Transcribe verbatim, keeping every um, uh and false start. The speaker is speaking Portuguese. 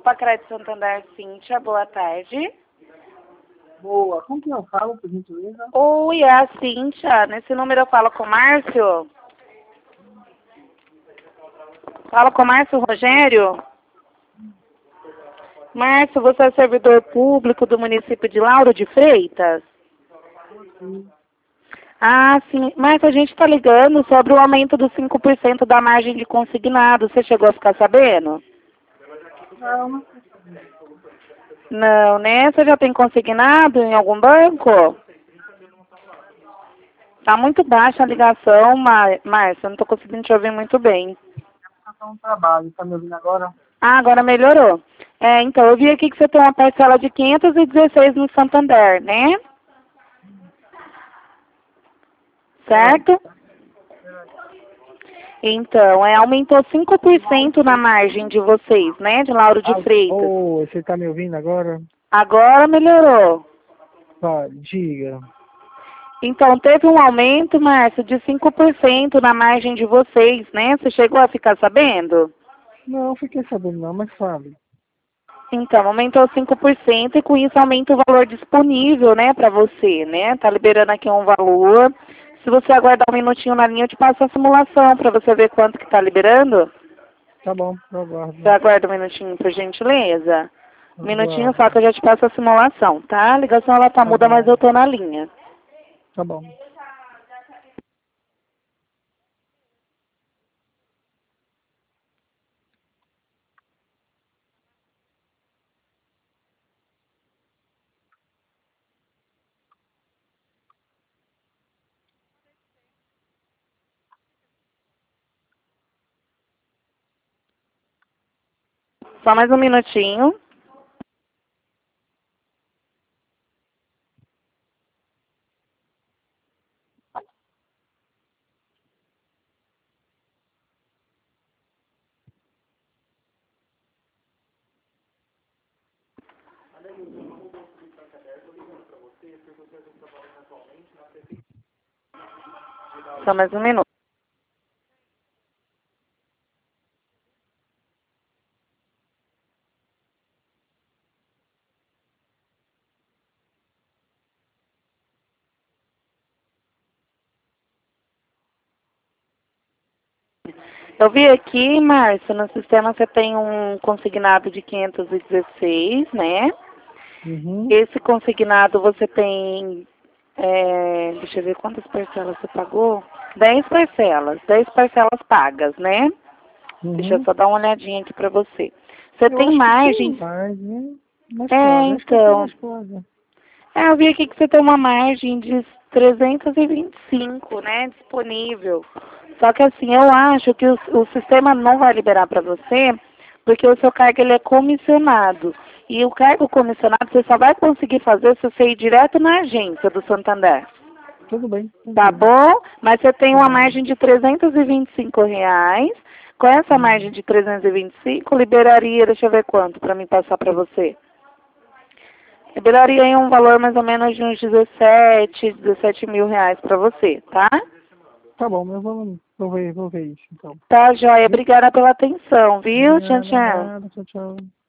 Pacred Santander, Cíntia, boa tarde. Boa, com quem eu falo, por gentileza? Oi, é a Cíntia. Nesse número eu falo com o Márcio? Falo com o Márcio Rogério? Márcio, você é servidor público do município de Lauro de Freitas? Sim. Ah, sim. Márcio, a gente está ligando sobre o aumento dos cinco por cento da margem de consignado. Você chegou a ficar sabendo? Não, não sei. Não, né? Você já tem consignado em algum banco? Tá muito baixa a ligação, Mar- Márcia. Eu não estou conseguindo te ouvir muito bem. Eu no trabalho, tá me ouvindo agora? Ah, agora melhorou. É, então, eu vi aqui que você tem uma parcela de quinhentos e dezesseis no Santander, né? Certo? Então, é, aumentou cinco por cento na margem de vocês, né? De Lauro de Ah, Freitas. oh, você tá me ouvindo agora? Agora melhorou. Tá, diga. Então, teve um aumento, Márcio, de cinco por cento na margem de vocês, né? Você chegou a ficar sabendo? Não, fiquei sabendo não, mas fale. Então, aumentou cinco por cento e com isso aumenta o valor disponível, né, para você, né? Tá liberando aqui um valor. Se você aguardar um minutinho na linha, eu te passo a simulação para você ver quanto que tá liberando. Tá bom, eu aguardo. Você aguarda um minutinho, por gentileza? Um minutinho Aguardo. só que eu já te passo a simulação, tá? A ligação ela tá Tá muda, mas bom, eu tô na linha. tá bom. Só mais um minutinho. Só mais um minuto. Eu vi aqui, Márcio, no sistema você tem um consignado de quinhentos e dezesseis, né? Uhum. Esse consignado você tem, é, deixa eu ver quantas parcelas você pagou. Dez parcelas, dez parcelas pagas, né? Deixa eu Uhum. só dar uma olhadinha aqui pra você. Você Eu tem acho que tem margem. mais, né? Mas É, fala, acho que tem então. mais coisa. É, eu vi aqui que você tem uma margem de trezentos e vinte e cinco, né, disponível. Só que assim, eu acho que o, o sistema não vai liberar para você, porque o seu cargo ele é comissionado. E o cargo comissionado você só vai conseguir fazer se você ir direto na agência do Santander. Tudo bem, Tá tranquilo. bom? Mas você tem Tá uma bom. margem de trezentos e vinte e cinco reais. Com essa Hum. margem de trezentos e vinte e cinco, liberaria, deixa eu ver quanto para mim passar para você. Liberaria aí um valor mais ou menos de uns dezessete, dezessete mil reais para você, tá? Tá bom, eu vou, vou ver, vou ver isso então. Tá, joia. Viu? Obrigada pela atenção, viu? Tchau, Nada, tchau. nada, tchau, tchau.